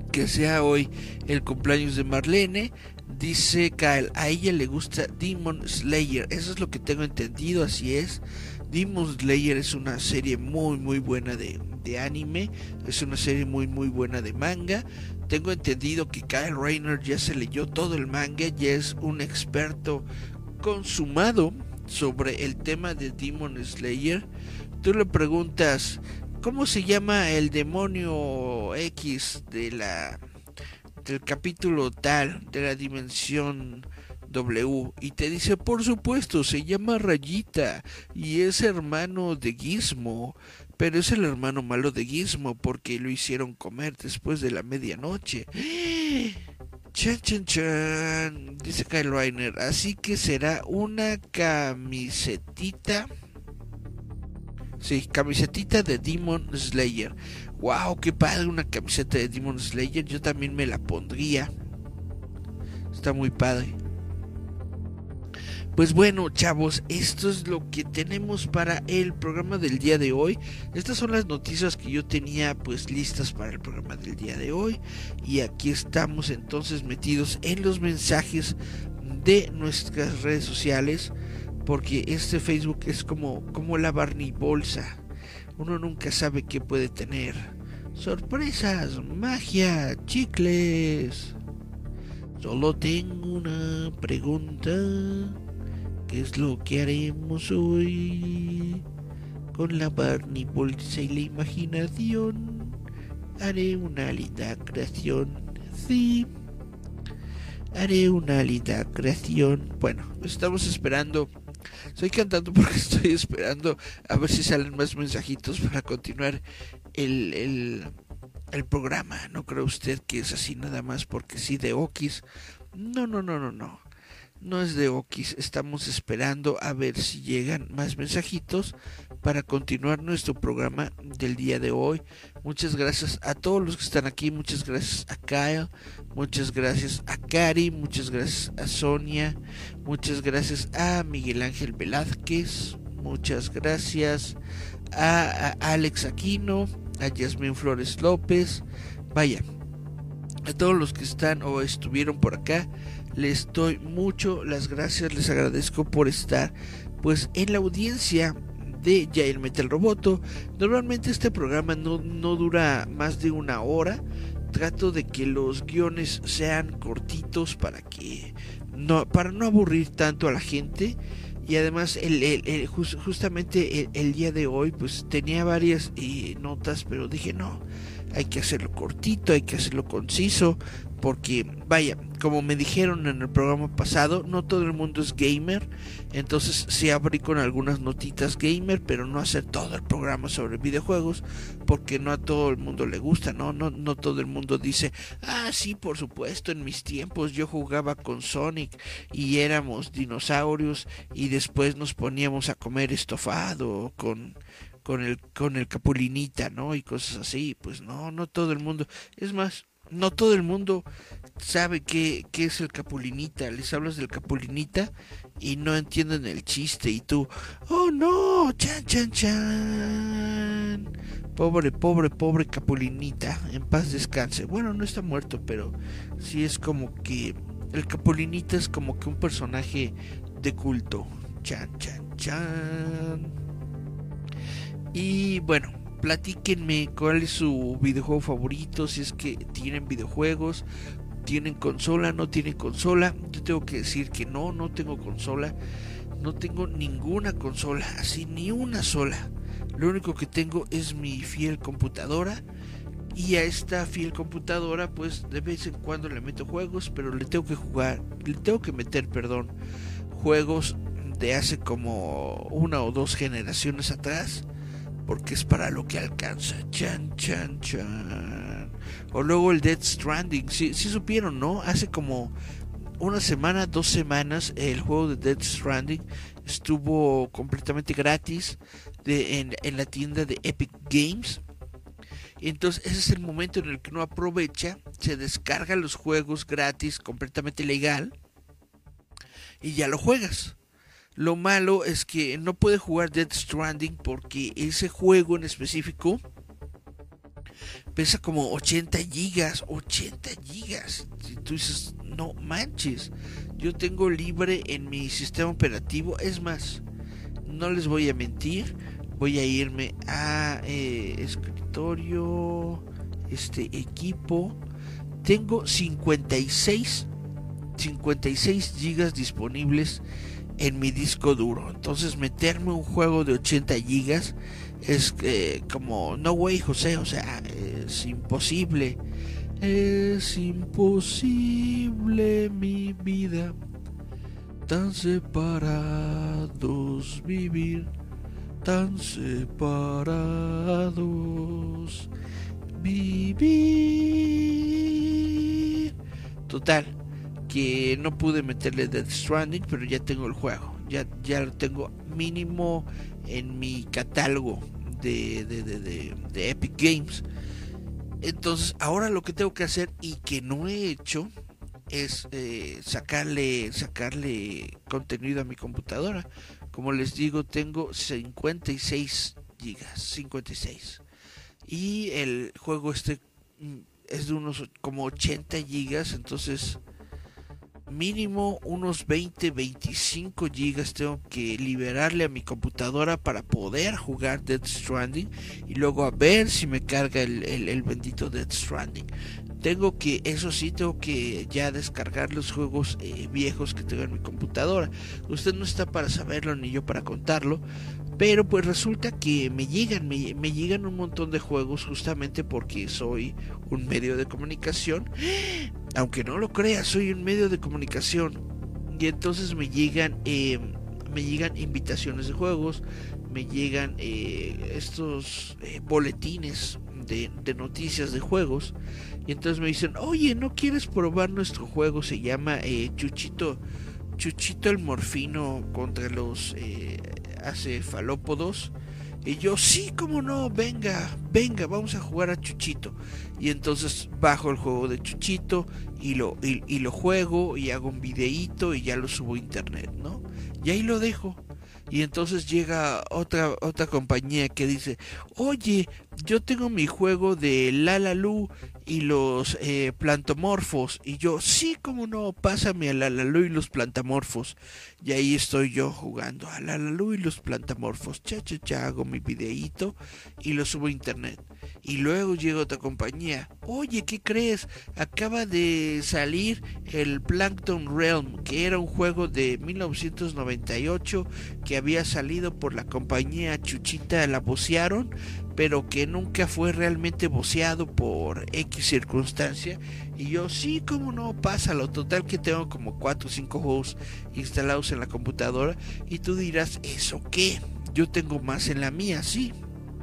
que sea hoy el cumpleaños de Marlene. Dice Kyle, a ella le gusta Demon Slayer. Eso es lo que tengo entendido, así es. Demon Slayer es una serie muy muy buena de anime. Es una serie muy muy buena de manga. Tengo entendido que Kyle Rayner ya se leyó todo el manga. Ya es un experto consumado sobre el tema de Demon Slayer. Tú le preguntas, ¿cómo se llama el demonio X del capítulo tal, de la dimensión W? Y te dice, por supuesto, se llama Rayita y es hermano de Gizmo, pero es el hermano malo de Gizmo porque lo hicieron comer después de la medianoche. Chan chan chan, dice Kyle Rayner. Así que será una camisetita. Sí, camisetita de Demon Slayer. Wow, qué padre una camiseta de Demon Slayer. Yo también me la pondría. Está muy padre. Pues bueno, chavos, esto es lo que tenemos para el programa del día de hoy. Estas son las noticias que yo tenía pues listas para el programa del día de hoy. Y aquí estamos entonces metidos en los mensajes de nuestras redes sociales. Porque este Facebook es como la Barney Bolsa. Uno nunca sabe qué puede tener. Sorpresas, magia, chicles. Solo tengo una pregunta. ¿Qué es lo que haremos hoy? Con la Barney Bolsa y la imaginación haré una linda creación. Sí, haré una linda creación. Bueno, estamos esperando. Estoy cantando porque estoy esperando a ver si salen más mensajitos para continuar el programa. ¿No cree usted que es así nada más porque sí de Okis? No. No es de Okis. Estamos esperando a ver si llegan más mensajitos para continuar nuestro programa del día de hoy. Muchas gracias a todos los que están aquí. Muchas gracias a Kyle. Muchas gracias a Cari. Muchas gracias a Sonia. Muchas gracias a Miguel Ángel Velázquez. Muchas gracias a Alex Aquino. A Yasmín Flores López. Vaya, a todos los que están o estuvieron por acá, les doy mucho las gracias, les agradezco por estar pues en la audiencia de Yael Metal Roboto. Normalmente este programa no dura más de una hora. Trato de que los guiones sean cortitos para no aburrir tanto a la gente. Y además justamente el día de hoy pues tenía varias notas, pero dije no, hay que hacerlo cortito, hay que hacerlo conciso, porque vaya, como me dijeron en el programa pasado, no todo el mundo es gamer. Entonces sí abrí con algunas notitas gamer, pero no hacer todo el programa sobre videojuegos, porque no a todo el mundo le gusta, no todo el mundo dice, sí, por supuesto, en mis tiempos yo jugaba con Sonic y éramos dinosaurios y después nos poníamos a comer estofado con el Capulinita, ¿no? Y cosas así. Pues no todo el mundo. Es más, no todo el mundo sabe qué es el Capulinita. Les hablas del Capulinita y no entienden el chiste. Y tú, oh no, chan chan chan. Pobre Capulinita, en paz descanse. Bueno, no está muerto, pero sí es como que el Capulinita es como que un personaje de culto. Chan chan chan. Y bueno, platíquenme cuál es su videojuego favorito, si es que tienen videojuegos, tienen consola, no tienen consola. Yo tengo que decir que no tengo consola, no tengo ninguna consola, así ni una sola. Lo único que tengo es mi fiel computadora, y a esta fiel computadora pues de vez en cuando le meto juegos, pero le tengo que meter juegos de hace como una o dos generaciones atrás, porque es para lo que alcanza. Chan chan chan. O luego el Death Stranding. Sí supieron, ¿no? Hace como una semana, 2 semanas, el juego de Death Stranding estuvo completamente gratis en la tienda de Epic Games. Entonces ese es el momento en el que uno aprovecha, se descarga los juegos gratis, completamente legal, y ya lo juegas. Lo malo es que no puede jugar Death Stranding porque ese juego en específico pesa como 80 gigas. 80 gigas. Y tú dices, no manches. Yo tengo libre en mi sistema operativo. Es más, no les voy a mentir. Voy a irme a escritorio, equipo. Tengo 56 gigas disponibles en mi disco duro. Entonces meterme un juego de 80 gigas es como no way, José, o sea, es imposible. Es imposible mi vida, tan separados vivir, tan separados vivir. Total, que no pude meterle Death Stranding, pero ya tengo el juego. Ya lo tengo mínimo en mi catálogo de Epic Games. Entonces ahora lo que tengo que hacer y que no he hecho es sacarle contenido a mi computadora. Como les digo, tengo 56 gigas, 56. Y el juego es de unos como 80 gigas, entonces mínimo unos 20-25 gigas tengo que liberarle a mi computadora para poder jugar Death Stranding y luego a ver si me carga el bendito Death Stranding. Tengo que ya descargar los juegos viejos que tengo en mi computadora. Usted no está para saberlo ni yo para contarlo, pero pues resulta que me llegan un montón de juegos justamente porque soy un medio de comunicación. Aunque no lo creas, soy un medio de comunicación. Y entonces me llegan invitaciones de juegos, me llegan estos boletines de noticias de juegos. Y entonces me dicen, oye, ¿no quieres probar nuestro juego? Se llama Chuchito el Morfino contra los acefalópodos. Y yo, sí, cómo no, venga, vamos a jugar a Chuchito. Y entonces bajo el juego de Chuchito y lo juego y hago un videíto y ya lo subo a internet, ¿no? Y ahí lo dejo. Y entonces llega otra compañía que dice, oye, yo tengo mi juego de Lalaloop y los plantomorfos. Y yo, sí, cómo no, pásame a Lalaloop y los plantomorfos. Y ahí estoy yo jugando a Lalaloop y los plantomorfos. Hago mi videíto y lo subo a internet. Y luego llega otra compañía, oye, ¿qué crees? Acaba de salir el Plankton Realm, que era un juego de 1998 que había salido por la compañía Chuchita, la vocearon, pero que nunca fue realmente voceado por X circunstancia. Y yo, sí, cómo no, pásalo. Total que tengo como 4 o 5 juegos instalados en la computadora. Y tú dirás, ¿eso qué? Yo tengo más en la mía, sí,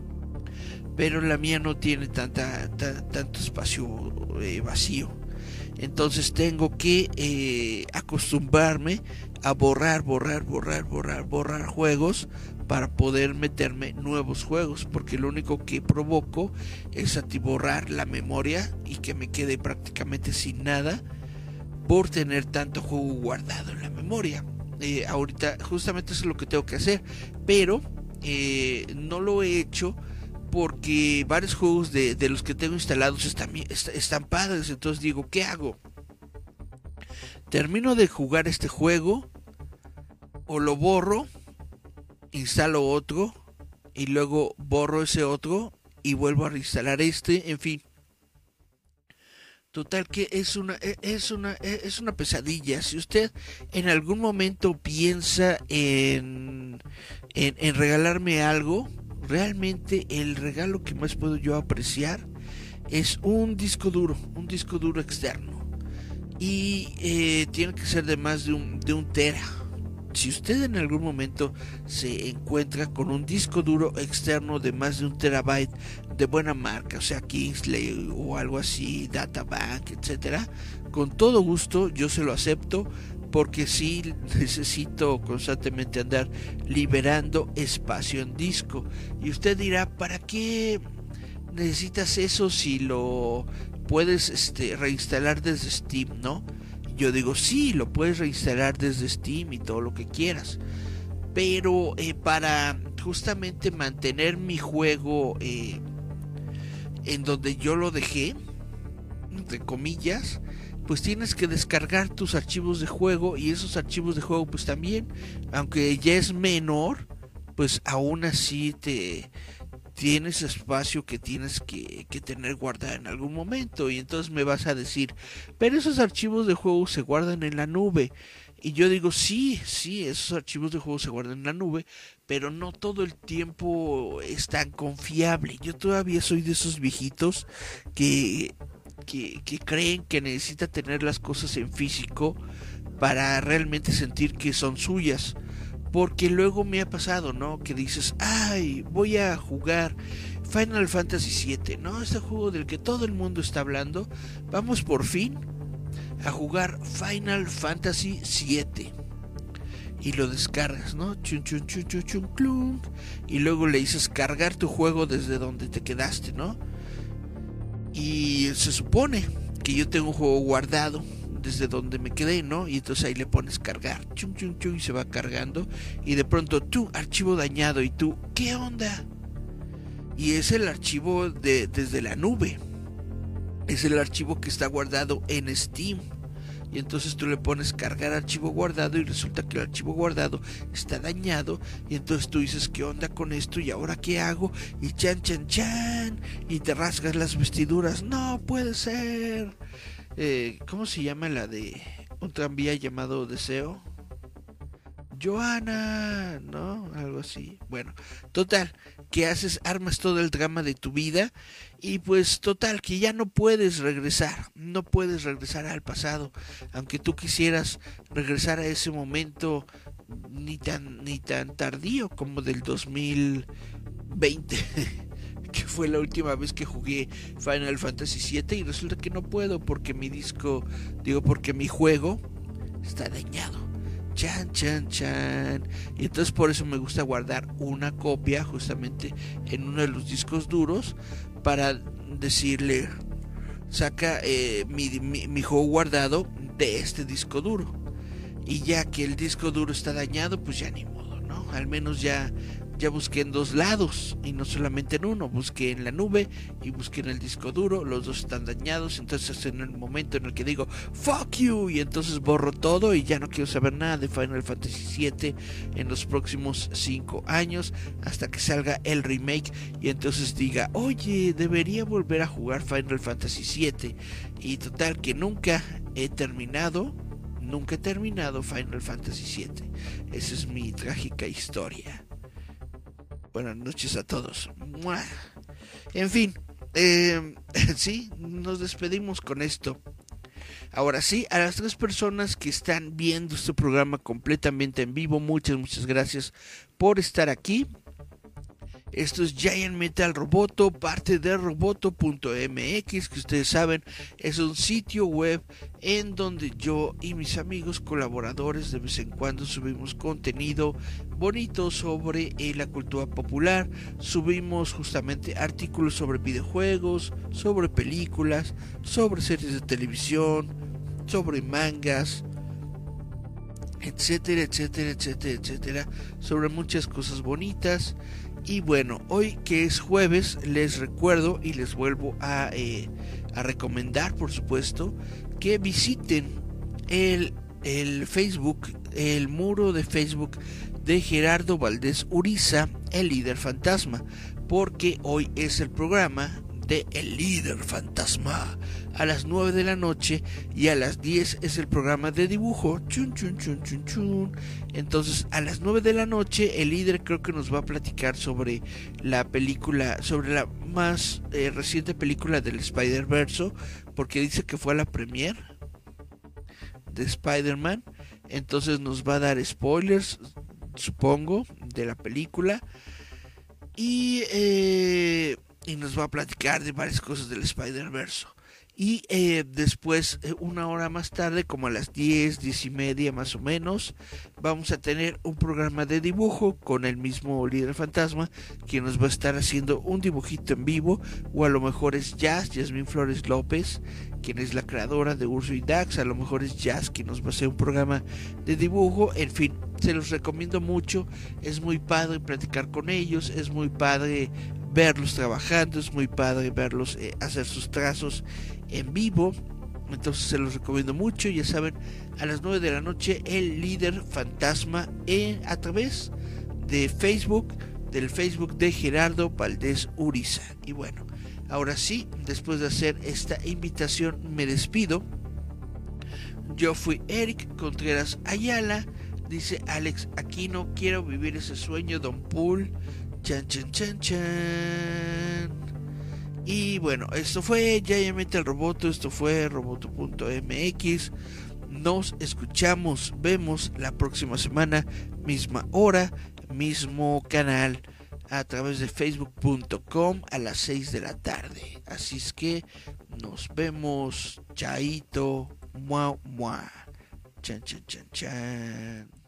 pero la mía no tiene tanto espacio vacío. Entonces tengo que acostumbrarme a borrar juegos para poder meterme nuevos juegos, porque lo único que provoco es atiborrar la memoria y que me quede prácticamente sin nada por tener tanto juego guardado en la memoria. Ahorita justamente eso es lo que tengo que hacer, pero no lo he hecho porque varios juegos de los que tengo instalados están padres. Entonces digo, ¿qué hago? Termino de jugar este juego o lo borro, instalo otro y luego borro ese otro y vuelvo a reinstalar en fin. Total que es una pesadilla. Si usted en algún momento piensa en regalarme algo, realmente el regalo que más puedo yo apreciar es un disco duro externo. Y tiene que ser de más de un tera. Si usted en algún momento se encuentra con un disco duro externo de más de 1 terabyte de buena marca, o sea Kingsley o algo así, Databank, etcétera, con todo gusto yo se lo acepto, porque sí necesito constantemente andar liberando espacio en disco. Y usted dirá, ¿para qué necesitas eso si lo puedes reinstalar desde Steam, no? Yo digo, sí, lo puedes reinstalar desde Steam y todo lo que quieras, pero para justamente mantener mi juego en donde yo lo dejé, entre comillas, pues tienes que descargar tus archivos de juego, y esos archivos de juego pues también, aunque ya es menor, pues aún así tienes espacio que tienes que tener guardado en algún momento. Y entonces me vas a decir, pero esos archivos de juego se guardan en la nube. Y yo digo, sí, esos archivos de juego se guardan en la nube, pero no todo el tiempo es tan confiable. Yo todavía soy de esos viejitos que creen que necesita tener las cosas en físico para realmente sentir que son suyas. Porque luego me ha pasado, ¿no? Que dices, ay, voy a jugar Final Fantasy VII, ¿no? Este juego del que todo el mundo está hablando. Vamos por fin a jugar Final Fantasy VII. Y lo descargas, ¿no? Chun, chun, chun, chun, chun, clunk. Y luego le dices cargar tu juego desde donde te quedaste, ¿no? Y se supone que yo tengo un juego guardado desde donde me quedé, ¿no? Y entonces ahí le pones cargar, chum, chum, chum, y se va cargando. Y de pronto, tú, archivo dañado. Y tú, ¿qué onda? Y es el archivo desde la nube. Es el archivo que está guardado en Steam. Y entonces tú le pones cargar archivo guardado y resulta que el archivo guardado está dañado. Y entonces tú dices, ¿qué onda con esto? ¿Y ahora qué hago? Y chan, chan, chan. Y te rasgas las vestiduras. No puede ser. ¿Cómo se llama la de un tranvía llamado Deseo? Joana, ¿no? Algo así. Bueno, total, que haces, armas todo el drama de tu vida. Y pues total, que ya no puedes regresar. No puedes regresar al pasado. Aunque tú quisieras regresar a ese momento ni tan tardío como del 2020. Que fue la última vez que jugué Final Fantasy VII. Y resulta que no puedo porque porque mi juego está dañado. Chan, chan, chan. Y entonces por eso me gusta guardar una copia justamente en uno de los discos duros, para decirle, saca mi juego guardado de este disco duro. Y ya que el disco duro está dañado, pues ya ni modo, ¿no? Al menos ya busqué en dos lados y no solamente en uno. Busqué en la nube y busqué en el disco duro. Los dos están dañados. Entonces en el momento en el que digo fuck you, y entonces borro todo y ya no quiero saber nada de Final Fantasy VII en los próximos 5 años, hasta que salga el remake y entonces diga, oye, debería volver a jugar Final Fantasy VII. Y total que nunca he terminado Final Fantasy VII. Esa es mi trágica historia. Buenas noches a todos. ¡Mua! En fin, sí, nos despedimos con esto. Ahora sí, a las 3 personas que están viendo este programa completamente en vivo, muchas gracias por estar aquí. Esto es Giant Metal Roboto, parte de roboto.mx, que ustedes saben es un sitio web en donde yo y mis amigos colaboradores de vez en cuando subimos contenido bonito sobre la cultura popular. Subimos justamente artículos sobre videojuegos, sobre películas, sobre series de televisión, sobre mangas, etcétera, etcétera, etcétera, etcétera, sobre muchas cosas bonitas. Y bueno, hoy que es jueves, les recuerdo y les vuelvo a recomendar, por supuesto, que visiten el Facebook, el muro de Facebook de Gerardo Valdés Uriza, el líder fantasma, porque hoy es el programa de El Líder Fantasma a las 9 de la noche, y a las 10 es el programa de dibujo. Chun, chun, chun, chun, chun. Entonces a las 9 de la noche el líder creo que nos va a platicar sobre la película, sobre la más reciente película del Spider-Verse, porque dice que fue a la premiere de Spider-Man. Entonces nos va a dar spoilers, supongo, de la película, y nos va a platicar de varias cosas del Spider-Verse. Y después, una hora más tarde, como a las 10:30 más o menos, vamos a tener un programa de dibujo con el mismo líder fantasma, quien nos va a estar haciendo un dibujito en vivo, o a lo mejor es Yasmín Flores López, quien es la creadora de Urso y Dax. A lo mejor es Jazz quien nos va a hacer un programa de dibujo. En fin, se los recomiendo mucho. Es muy padre platicar con ellos, es muy padre verlos trabajando, es muy padre verlos hacer sus trazos en vivo. Entonces se los recomiendo mucho. Ya saben, a las 9 de la noche El Líder Fantasma a través de Facebook, del Facebook de Gerardo Valdés Uriza. Y bueno, ahora sí, después de hacer esta invitación me despido. Yo fui Eric Contreras Ayala. Dice Alex Aquino, quiero vivir ese sueño, Don Pool. Chan, chan, chan, chan. Y bueno, esto fue Ya Llámate al Roboto. Esto fue Roboto.mx. Nos escuchamos, vemos la próxima semana, misma hora, mismo canal, a través de facebook.com a las 6 de la tarde. Así es que nos vemos. Chaito. Mua, mua. Chan, chan, chan, chan.